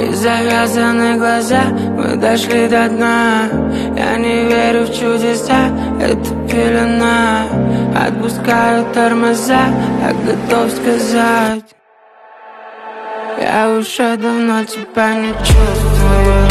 И завязаны глаза, мы дошли до дна. Я не верю в чудеса, это пелена. Отпускаю тормоза, я готов сказать: я уже давно тебя не чувствую.